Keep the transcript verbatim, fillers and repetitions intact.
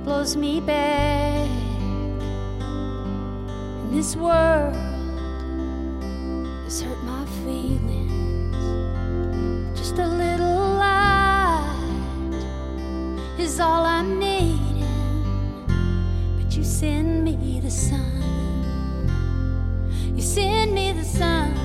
blows me back. And this world has hurt my feelings. Just a little light is all I'm needing. But you send me the sun. You send me the sun.